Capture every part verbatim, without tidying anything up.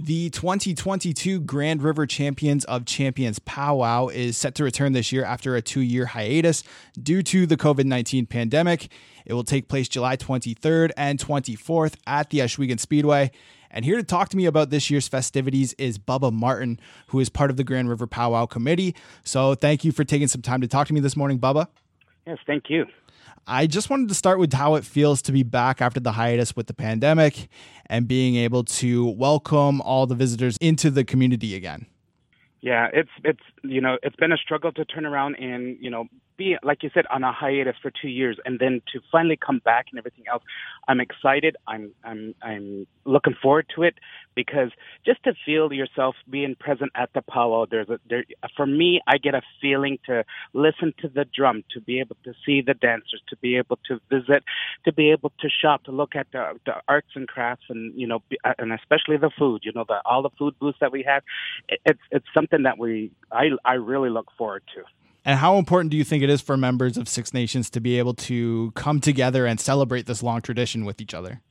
The twenty twenty-two Grand River Champions of Champions Powwow is set to return this year after a two-year hiatus due to the covid nineteen pandemic. It will take place July twenty-third and twenty-fourth at the Ohsweken Speedway. And here to talk to me about this year's festivities is Bubba Martin, who is part of the Grand River Powwow Committee. So thank you for taking some time to talk to me this morning, Bubba. Yes, thank you. I just wanted to start with how it feels to be back after the hiatus with the pandemic and being able to welcome all the visitors into the community again. Yeah, it's it's you know it's been a struggle to turn around and you know be, like you said, on a hiatus for two years and then to finally come back and everything else. I'm excited. I'm I'm I'm looking forward to it because just to feel yourself being present at the powwow, there's a there for me, I get a feeling to listen to the drum, to be able to see the dancers, to be able to visit, to be able to shop, to look at the, the arts and crafts, and you know, and especially the food. You know, the all the food booths that we have. It, it's it's something that we I I really look forward to. And how important do you think it is for members of Six Nations to be able to come together and celebrate this long tradition with each other?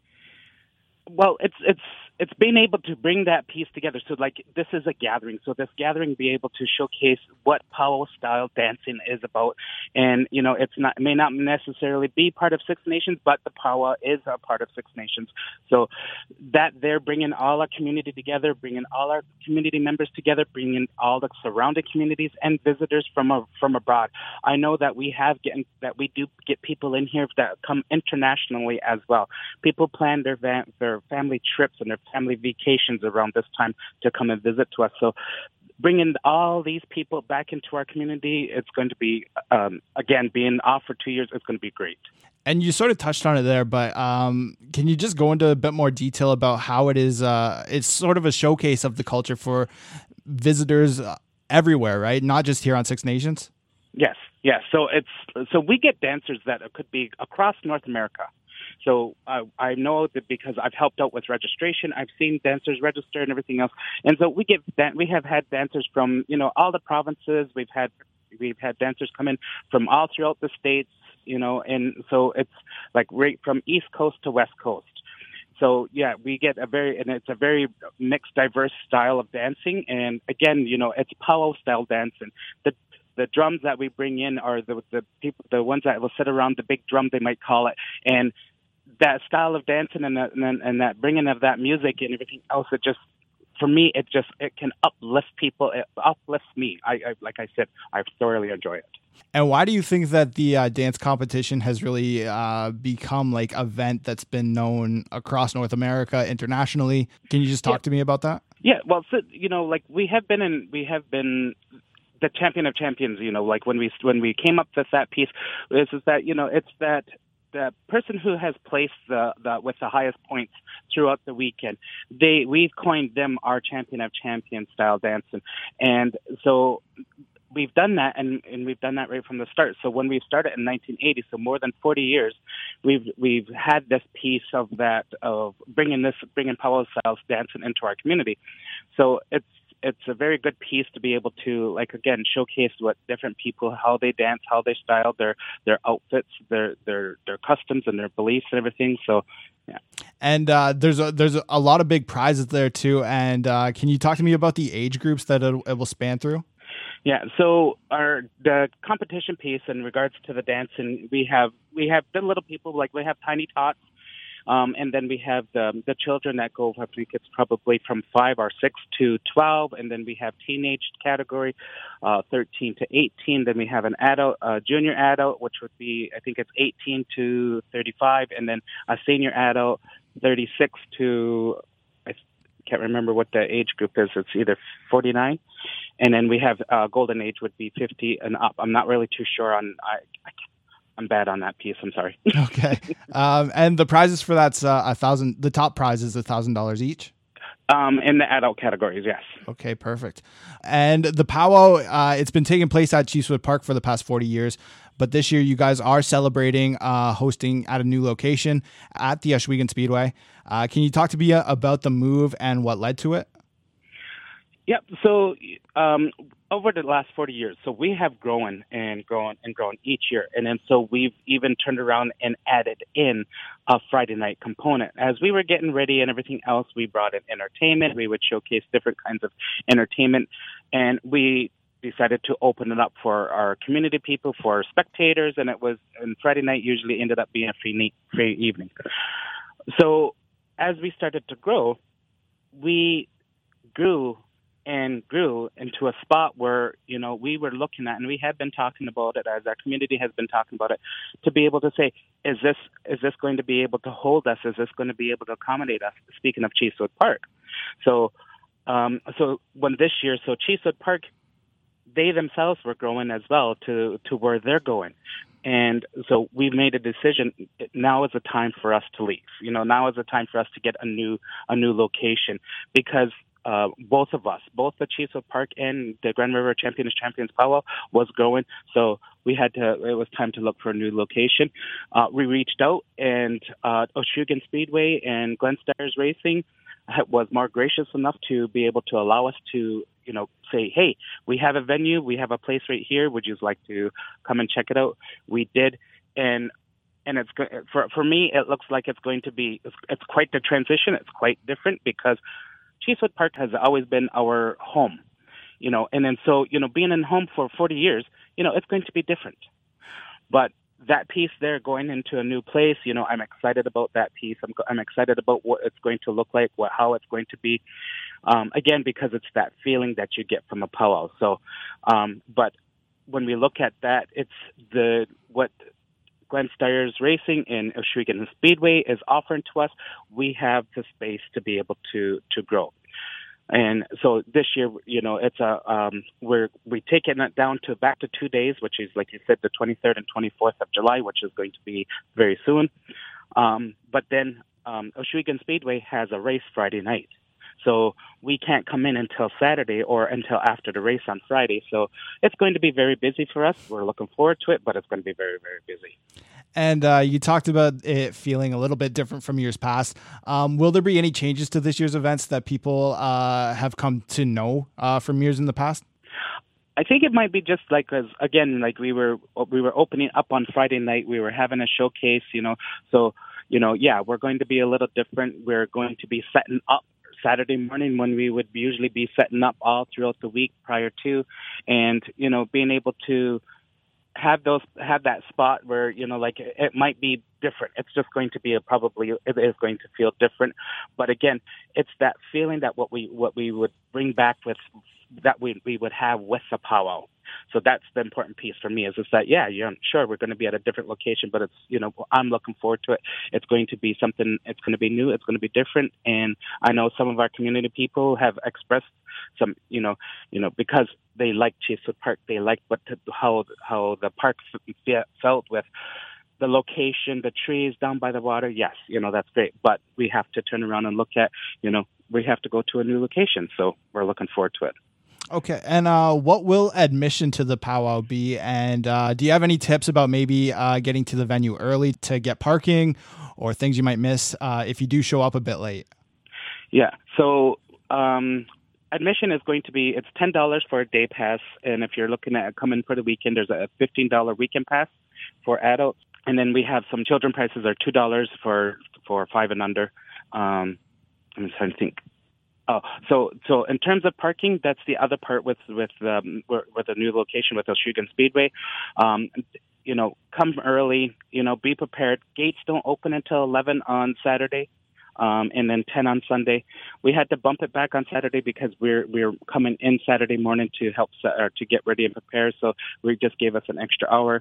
Well, it's it's it's being able to bring that piece together. So, like, this is a gathering. So this gathering be able to showcase what powwow style dancing is about. And, you know, it's not it may not necessarily be part of Six Nations, but the powwow is a part of Six Nations. So that they're bringing all our community together, bringing all our community members together, bringing all the surrounding communities and visitors from a, from abroad. I know that we have getting that we do get people in here that come internationally as well. People plan their van, their family trips and their family vacations around this time to come and visit to us. So bringing all these people back into our community, it's going to be, um, again, being off for two years, it's going to be great. And you sort of touched on it there, but um, can you just go into a bit more detail about how it is, uh, it's sort of a showcase of the culture for visitors everywhere, right? Not just here on Six Nations? Yes, yes. So it's so we get dancers that could be across North America. So uh, I know that because I've helped out with registration, I've seen dancers register and everything else. And so we get we have had dancers from, you know, all the provinces. We've had we've had dancers come in from all throughout the states, you know, and so it's like right from East Coast to West Coast. So, yeah, we get a very, and it's a very mixed, diverse style of dancing. And again, you know, it's powwow style dancing. The The drums that we bring in are the the people, the ones that will sit around the big drum, they might call it, and that style of dancing and that and, and that bringing of that music and everything else, it just for me, it just it can uplift people. It uplifts me. I, I like I said, I thoroughly enjoy it. And why do you think that the uh, dance competition has really uh, become like an event that's been known across North America, internationally? Can you just talk yeah. to me about that? Yeah, well, so, you know, like we have been in, we have been. the champion of champions, you know, like when we when we came up with that piece, is, is that, you know, it's that the person who has placed the, the with the highest points throughout the weekend, they we've coined them our champion of champions style dancing. And so we've done that, and, and we've done that right from the start. So when we started in nineteen eighty, so more than forty years, we've we've had this piece of that, of bringing this, bringing powwow styles dancing into our community. So it's, it's a very good piece to be able to, like, again, showcase what different people, how they dance, how they style their, their outfits, their, their, their customs and their beliefs and everything. So, yeah. And uh, there's a, there's a lot of big prizes there too. And uh, can you talk to me about the age groups that it, it will span through? Yeah, so our the competition piece in regards to the dancing, we have we have the little people, like we have tiny tots. Um, and then we have the, the children that go, I think it's probably from five or six to twelve. And then we have teenage category, uh, thirteen to eighteen. Then we have an adult, uh, junior adult, which would be, I think it's eighteen to thirty-five. And then a senior adult, thirty-six to, I can't remember what the age group is. It's either forty-nine. And then we have uh, golden age would be fifty and up. I'm not really too sure on, I, I can't. I'm bad on that piece. I'm sorry. Okay. Um, and the prizes for that's uh, a thousand. The top prize is a thousand dollars each. Um, in the adult categories, yes. Okay, perfect. And the powwow, uh, it's been taking place at Chiefswood Park for the past forty years, but this year you guys are celebrating, uh, hosting at a new location at the Ohsweken Speedway. Uh, can you talk to me about the move and what led to it? Yep. So um, over the last forty years, so we have grown and grown and grown each year. And then so we've even turned around and added in a Friday night component. As we were getting ready and everything else, we brought in entertainment. We would showcase different kinds of entertainment. And we decided to open it up for our community people, for spectators. And it was, and Friday night usually ended up being a free, ne- free evening. So as we started to grow, we grew and grew into a spot where, you know, we were looking at, and we have been talking about it, as our community has been talking about it, to be able to say, is this is this going to be able to hold us? Is this going to be able to accommodate us? Speaking of Cheesewood Park. So um, so when this year, so Cheesewood Park, they themselves were growing as well to, to where they're going. And so we made a decision. Now is the time for us to leave. You know, now is the time for us to get a new a new location, because uh, both of us, both the Cheesewood Park and the Grand River Champions Champions Powwow was growing. So we had to. It was time to look for a new location. Uh, we reached out, and uh, Oshugan Speedway and Glen Stires Racing was more gracious enough to be able to allow us to, you know, say, hey, we have a venue, we have a place right here. Would you like to come and check it out? We did, and and it's for for me, it looks like it's going to be it's, it's quite the transition. It's quite different because Cheesewood Park has always been our home, you know, and then so you know, being in home for forty years, you know, it's going to be different, but that piece there going into a new place, you know, I'm excited about that piece. I'm, I'm excited about what it's going to look like, what, how it's going to be. Um, again, because it's that feeling that you get from a powwow. So, um, but when we look at that, it's the, what Glen Stires Racing and Oshugan Speedway is offering to us. We have the space to be able to, to grow. And so this year, you know, it's a um, we're we taking it down to back to two days, which is, like you said, the twenty-third and twenty-fourth of July, which is going to be very soon. Um, but then um, Oshugan Speedway has a race Friday night, so we can't come in until Saturday or until after the race on Friday. So it's going to be very busy for us. We're looking forward to it, but it's going to be very, very busy. And uh, you talked about it feeling a little bit different from years past. Um, will there be any changes to this year's events that people uh, have come to know uh, from years in the past? I think it might be just like, as again, like we were we were opening up on Friday night. We were having a showcase, you know. So, you know, yeah, we're going to be a little different. We're going to be setting up Saturday morning when we would usually be setting up all throughout the week prior to, and you know, being able to have those have that spot where, you know, like it, it might be different. It's just going to be a probably it is going to feel different. But again, it's that feeling that what we what we would bring back with that we we would have with the powwow. So that's the important piece for me, is just that, yeah, you're sure we're going to be at a different location, but it's, you know, I'm looking forward to it. It's going to be something, it's going to be new, it's going to be different. And I know some of our community people have expressed some, you know, you know, because they like Cheesewood Park, they like what how how the park felt with the location, the trees down by the water. Yes, you know, that's great, but we have to turn around and look at, you know, we have to go to a new location. So we're looking forward to it. Okay. And uh, what will admission to the powwow be? And uh, do you have any tips about maybe uh, getting to the venue early to get parking, or things you might miss uh, if you do show up a bit late? Yeah. So um, admission is going to be, it's ten dollars for a day pass. And if you're looking at coming for the weekend, there's a fifteen dollars weekend pass for adults. And then we have some children prices are two dollars for, for five and under. Um, I'm trying to think. Oh, so so in terms of parking, that's the other part with with um, with a new location with Oshugan Speedway. Um, you know, come early. You know, be prepared. Gates don't open until eleven on Saturday, um, and then ten on Sunday. We had to bump it back on Saturday because we're we're coming in Saturday morning to help or to get ready and prepare. So we just gave us an extra hour.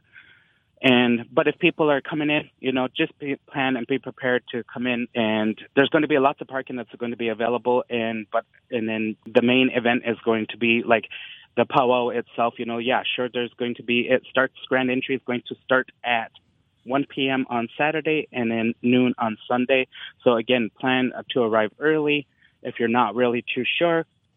And but if people are coming in, you know, just be, plan and be prepared to come in. And there's going to be lots of parking that's going to be available. And but and then the main event is going to be like the powwow itself. You know, yeah, sure. There's going to be it starts. Grand entry is going to start at one p.m. on Saturday and then noon on Sunday. So again, plan to arrive early. If you're not really too sure,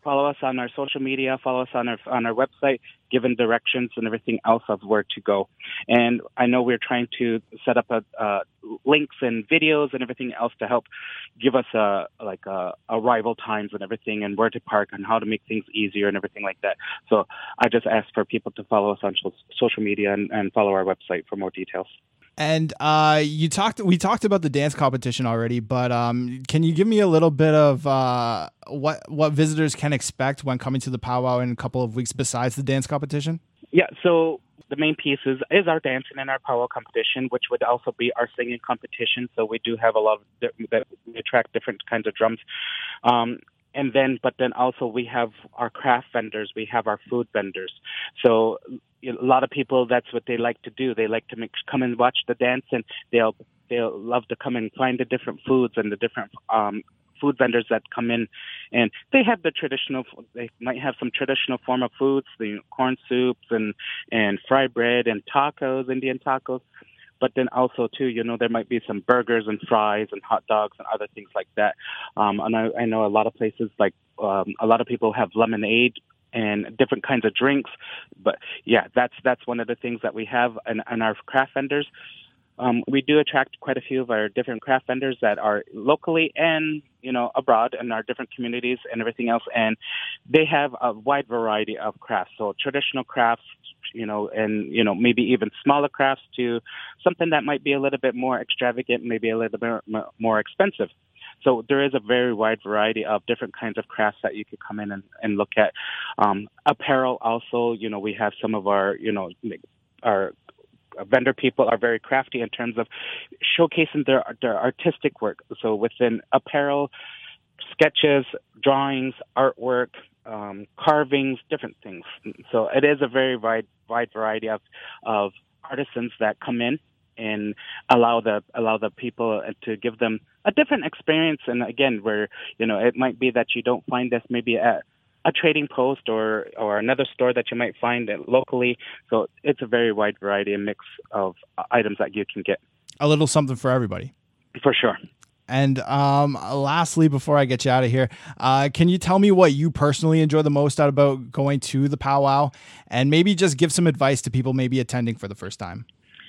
follow us on our social media, follow us on our on our website, given directions and everything else of where to go. And I know we're trying to set up a, uh, links and videos and everything else to help give us a like a, arrival times and everything, and where to park and how to make things easier and everything like that. So I just ask for people to follow us on social media and, and follow our website for more details. And uh, you talked. We talked about the dance competition already, but um, can you give me a little bit of uh, what what visitors can expect when coming to the powwow in a couple of weeks besides the dance competition? Yeah. So the main piece is, is our dancing and our powwow competition, which would also be our singing competition. So we do have a lot of that we attract different kinds of drums. Um, And then, but then also we have our craft vendors, we have our food vendors. So you know, a lot of people, that's what they like to do. They like to make, come and watch the dance, and they'll they'll love to come and find the different foods and the different um, food vendors that come in, and they have the traditional. They might have some traditional form of foods, the corn soups and and fried bread and tacos, Indian tacos. But then also, too, you know, there might be some burgers and fries and hot dogs and other things like that. Um, and I, I know a lot of places, like um, a lot of people have lemonade and different kinds of drinks. But, yeah, that's that's one of the things that we have. And, and our craft vendors, um, we do attract quite a few of our different craft vendors that are locally and, you know, abroad in our different communities and everything else. And they have a wide variety of crafts. So traditional crafts, you know, and, you know, maybe even smaller crafts to something that might be a little bit more extravagant, maybe a little bit more expensive. So there is a very wide variety of different kinds of crafts that you could come in and, and look at. Um, apparel also, you know, we have some of our, you know, our vendor people are very crafty in terms of showcasing their their artistic work. So within apparel, sketches, drawings, artwork, um, carvings, different things. So it is a very wide wide variety of of artisans that come in and allow the allow the people to give them a different experience. And again, where you know it might be that you don't find this maybe at a trading post or or another store that you might find it locally. So it's a very wide variety and mix of items that you can get. A little something for everybody. For sure. And um, lastly, before I get you out of here, uh, can you tell me what you personally enjoy the most out about going to the powwow, and maybe just give some advice to people maybe attending for the first time?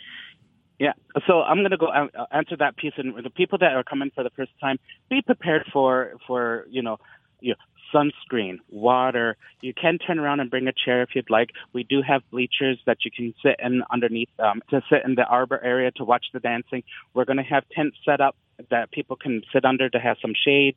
Yeah, so I'm going to go answer that piece. And the people that are coming for the first time, be prepared for, for you know, you know, sunscreen, water. You can turn around and bring a chair if you'd like. We do have bleachers that you can sit in underneath um, to sit in the arbor area to watch the dancing. We're going to have tents set up that people can sit under to have some shade.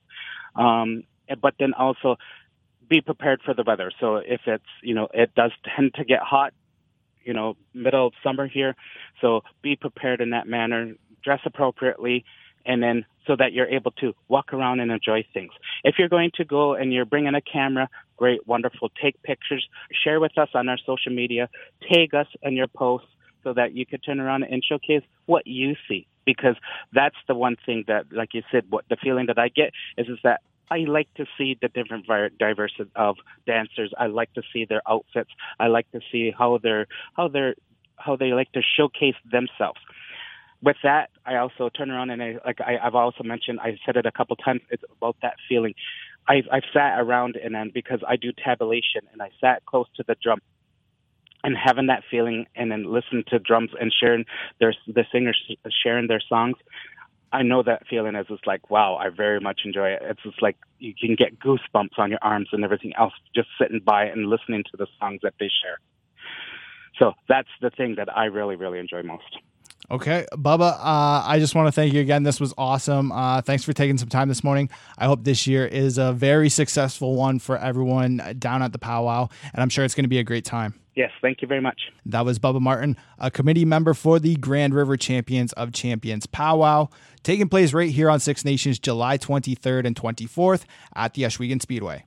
Um, but then also be prepared for the weather. So if it's, you know, it does tend to get hot, you know, middle of summer here. So be prepared in that manner, dress appropriately, and then so that you're able to walk around and enjoy things. If you're going to go and you're bringing a camera, great, wonderful. Take pictures, share with us on our social media, tag us in your posts so that you could turn around and showcase what you see. Because that's the one thing that, like you said, what the feeling that I get is, is that I like to see the different diversity of dancers. I like to see their outfits. I like to see how they're how they're how they like to showcase themselves. With that, I also turn around and I, like I, I've also mentioned, I said it a couple times. It's about that feeling. I've I've sat around and then because I do tabulation and I sat close to the drum and having that feeling and then listen to drums and sharing their the singers sharing their songs. I know that feeling is just like, wow, I very much enjoy it. It's just like you can get goosebumps on your arms and everything else just sitting by and listening to the songs that they share. So that's the thing that I really, really enjoy most. Okay, Bubba, uh, I just want to thank you again. This was awesome. Uh, thanks for taking some time this morning. I hope this year is a very successful one for everyone down at the powwow, and I'm sure it's going to be a great time. Yes, thank you very much. That was Bubba Martin, a committee member for the Grand River Champions of Champions Powwow, taking place right here on Six Nations July twenty-third and twenty-fourth at the Ohsweken Speedway.